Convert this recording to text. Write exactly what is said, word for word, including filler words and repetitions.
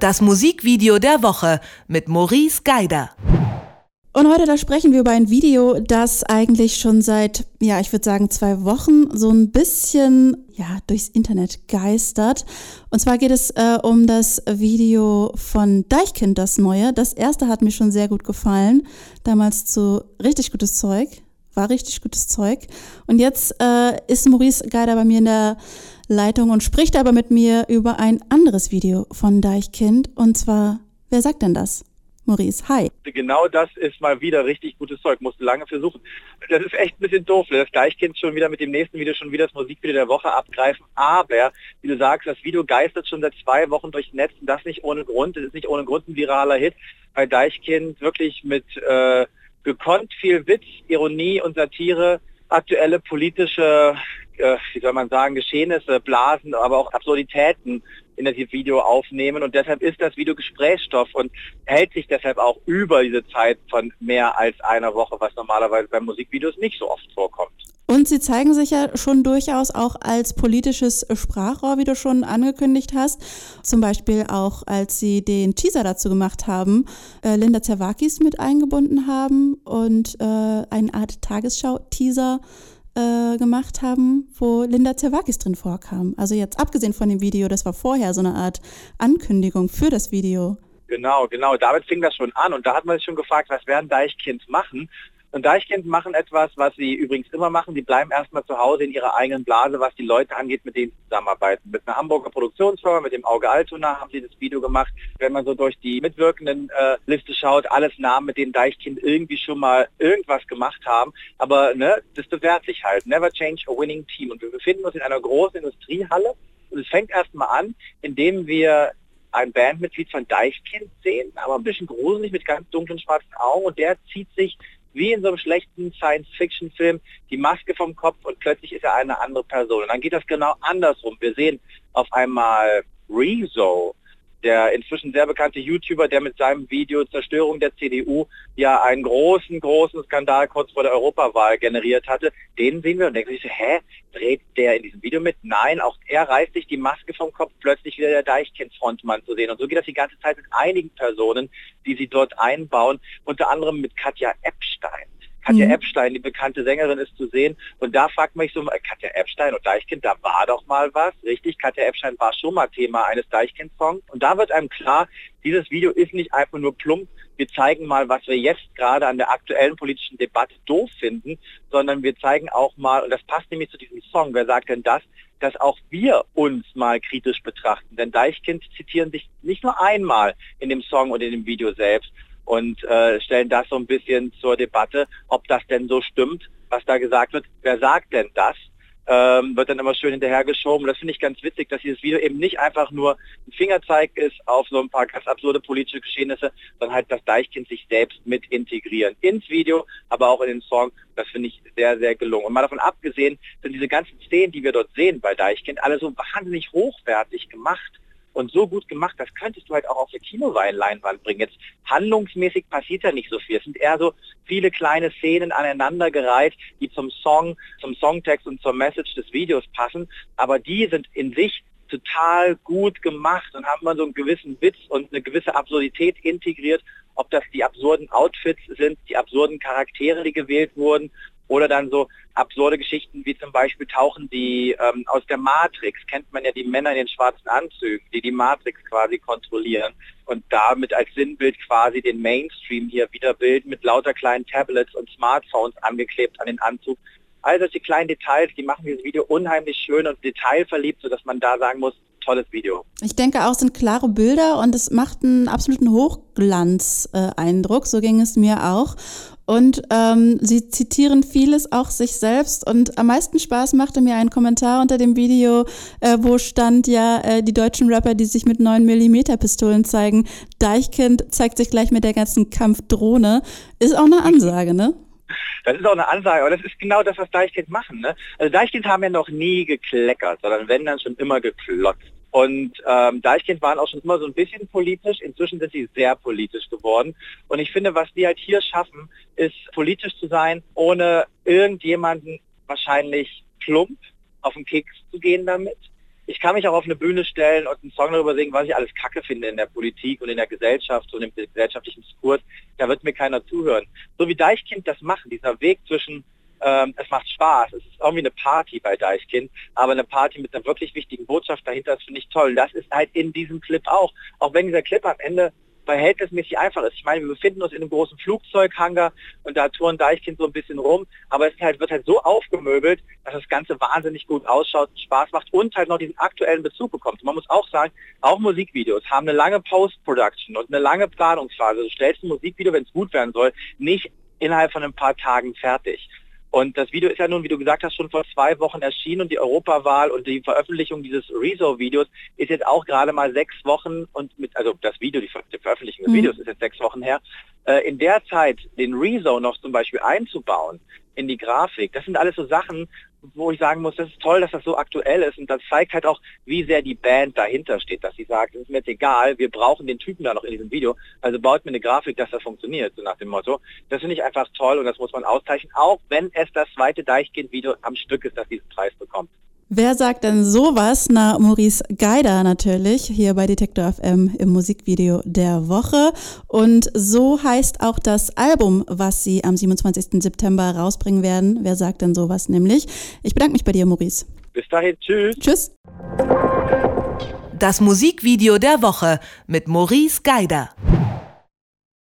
Das Musikvideo der Woche mit Maurice Geider. Und heute, da sprechen wir über ein Video, das eigentlich schon seit, ja, ich würde sagen zwei Wochen so ein bisschen, ja, durchs Internet geistert. Und zwar geht es äh, um das Video von Deichkind, das neue. Das erste hat mir schon sehr gut gefallen. Damals zu richtig gutes Zeug. War richtig gutes Zeug. Und jetzt äh, ist Maurice Geider bei mir in der Leitung und spricht aber mit mir über ein anderes Video von Deichkind. Und zwar, wer sagt denn das? Maurice, hi. Genau das ist mal wieder richtig gutes Zeug, musste lange versuchen. Das ist echt ein bisschen doof, das Deichkind schon wieder mit dem nächsten Video schon wieder das Musikvideo der Woche abgreifen, aber, wie du sagst, das Video geistert schon seit zwei Wochen durchs Netz und das nicht ohne Grund, das ist nicht ohne Grund ein viraler Hit, weil Deichkind wirklich mit äh, gekonnt viel Witz, Ironie und Satire aktuelle politische, äh, wie soll man sagen, Geschehnisse, Blasen, aber auch Absurditäten in das Video aufnehmen und deshalb ist das Video Gesprächsstoff und hält sich deshalb auch über diese Zeit von mehr als einer Woche, was normalerweise bei Musikvideos nicht so oft vorkommt. Und sie zeigen sich ja schon durchaus auch als politisches Sprachrohr, wie du schon angekündigt hast. Zum Beispiel auch, als sie den Teaser dazu gemacht haben, äh, Linda Zerwakis mit eingebunden haben und äh, eine Art Tagesschau-Teaser äh, gemacht haben, wo Linda Zerwakis drin vorkam. Also jetzt abgesehen von dem Video, das war vorher so eine Art Ankündigung für das Video. Genau, genau, damit fing das schon an und da hat man sich schon gefragt, was werden Deichkind machen? Und Deichkind machen etwas, was sie übrigens immer machen, die bleiben erstmal zu Hause in ihrer eigenen Blase, was die Leute angeht, mit denen sie zusammenarbeiten. Mit einer Hamburger Produktionsfirma, mit dem Auge Altona haben sie das Video gemacht. Wenn man so durch die mitwirkenden äh, Liste schaut, alles Namen, mit denen Deichkind irgendwie schon mal irgendwas gemacht haben. Aber ne, das bewährt sich halt. Never change a winning team. Und wir befinden uns in einer großen Industriehalle und es fängt erstmal an, indem wir ein Bandmitglied von Deichkind sehen, aber ein bisschen gruselig mit ganz dunklen schwarzen Augen und der zieht sich wie in so einem schlechten Science-Fiction-Film die Maske vom Kopf und plötzlich ist er eine andere Person. Und dann geht das genau andersrum. Wir sehen auf einmal Rezo, der inzwischen sehr bekannte YouTuber, der mit seinem Video Zerstörung der C D U ja einen großen, großen Skandal kurz vor der Europawahl generiert hatte. Den sehen wir und denken sich so, hä, dreht der in diesem Video mit? Nein, auch er reißt sich die Maske vom Kopf, plötzlich wieder der Deichkind-Frontmann zu sehen. Und so geht das die ganze Zeit mit einigen Personen, die sie dort einbauen, unter anderem mit Katja Epstein. Katja mhm. Epstein, die bekannte Sängerin, ist zu sehen. Und da fragt man sich so, Katja Epstein und Deichkind, da war doch mal was. Richtig, Katja Epstein war schon mal Thema eines Deichkind-Songs. Und da wird einem klar, dieses Video ist nicht einfach nur plump, wir zeigen mal, was wir jetzt gerade an der aktuellen politischen Debatte doof finden, sondern wir zeigen auch mal, und das passt nämlich zu diesem Song, wer sagt denn das, dass auch wir uns mal kritisch betrachten. Denn Deichkind zitieren sich nicht nur einmal in dem Song und in dem Video selbst, und äh, stellen das so ein bisschen zur Debatte, ob das denn so stimmt, was da gesagt wird. Wer sagt denn das? Ähm, wird dann immer schön hinterhergeschoben. Das finde ich ganz witzig, dass dieses Video eben nicht einfach nur ein Fingerzeig ist auf so ein paar ganz absurde politische Geschehnisse, sondern halt das Deichkind sich selbst mit integrieren. Ins Video, aber auch in den Song. Das finde ich sehr, sehr gelungen. Und mal davon abgesehen, sind diese ganzen Szenen, die wir dort sehen bei Deichkind, alle so wahnsinnig hochwertig gemacht. Und so gut gemacht, das könntest du halt auch auf der Kinoleinwand bringen. Jetzt handlungsmäßig passiert ja nicht so viel. Es sind eher so viele kleine Szenen aneinandergereiht, die zum Song, zum Songtext und zur Message des Videos passen. Aber die sind in sich total gut gemacht und haben mal so einen gewissen Witz und eine gewisse Absurdität integriert. Ob das die absurden Outfits sind, die absurden Charaktere, die gewählt wurden, oder dann so absurde Geschichten wie zum Beispiel tauchen die ähm, aus der Matrix, kennt man ja die Männer in den schwarzen Anzügen, die die Matrix quasi kontrollieren und damit als Sinnbild quasi den Mainstream hier wiederbilden mit lauter kleinen Tablets und Smartphones angeklebt an den Anzug. All solche kleinen Details, die machen dieses Video unheimlich schön und detailverliebt, sodass man da sagen muss, tolles Video. Ich denke auch, es sind klare Bilder und es macht einen absoluten Hochglanz-Eindruck, äh, so ging es mir auch. Und ähm, sie zitieren vieles auch sich selbst und am meisten Spaß machte mir ein Kommentar unter dem Video, äh, wo stand ja äh, die deutschen Rapper, die sich mit neun Millimeter Pistolen zeigen. Deichkind zeigt sich gleich mit der ganzen Kampfdrohne. Ist auch eine Ansage, ne? Das ist auch eine Ansage, aber das ist genau das, was Deichkind machen, ne? Also Deichkind haben ja noch nie gekleckert, sondern wenn dann schon immer geklotzt. Und ähm, Deichkind waren auch schon immer so ein bisschen politisch, inzwischen sind sie sehr politisch geworden. Und ich finde, was die halt hier schaffen, ist politisch zu sein, ohne irgendjemanden wahrscheinlich plump auf den Keks zu gehen damit. ich kann mich auch auf eine Bühne stellen und einen Song darüber singen, was ich alles Kacke finde in der Politik und in der Gesellschaft und im gesellschaftlichen Diskurs. Da wird mir keiner zuhören. So wie Deichkind das machen, dieser Weg zwischen, ähm, es macht Spaß, es ist irgendwie eine Party bei Deichkind, aber eine Party mit einer wirklich wichtigen Botschaft dahinter, das finde ich toll. Das ist halt in diesem Clip auch. Auch wenn dieser Clip am Ende verhältnismäßig einfach ist. Ich meine, wir befinden uns in einem großen Flugzeughangar und da touren Deichkind so ein bisschen rum, aber es ist halt, wird halt so aufgemöbelt, dass das Ganze wahnsinnig gut ausschaut, Spaß macht und halt noch diesen aktuellen Bezug bekommt. Und man muss auch sagen, auch Musikvideos haben eine lange Post-Production und eine lange Planungsphase. Du stellst ein Musikvideo, wenn es gut werden soll, nicht innerhalb von ein paar Tagen fertig. Und das Video ist ja nun, wie du gesagt hast, schon vor zwei Wochen erschienen und die Europawahl und die Veröffentlichung dieses Rezo-Videos ist jetzt auch gerade mal sechs Wochen und mit, also das Video, die, Ver die Veröffentlichung des mhm. Videos ist jetzt sechs Wochen her. Äh, in der Zeit den Rezo noch zum Beispiel einzubauen in die Grafik, das sind alles so Sachen, wo ich sagen muss, das ist toll, dass das so aktuell ist und das zeigt halt auch, wie sehr die Band dahinter steht, dass sie sagt, es ist mir jetzt egal, wir brauchen den Typen da noch in diesem Video, also baut mir eine Grafik, dass das funktioniert, so nach dem Motto. Das finde ich einfach toll und das muss man auszeichnen, auch wenn es das zweite Deichkind-Video am Stück ist, das diesen Preis bekommt. Wer sagt denn sowas? Na, Maurice Geider natürlich, hier bei Detektor F M im Musikvideo der Woche. Und so heißt auch das Album, was sie am siebenundzwanzigsten September rausbringen werden. Wer sagt denn sowas nämlich? Ich bedanke mich bei dir, Maurice. Bis dahin, tschüss. Tschüss. Das Musikvideo der Woche mit Maurice Geider.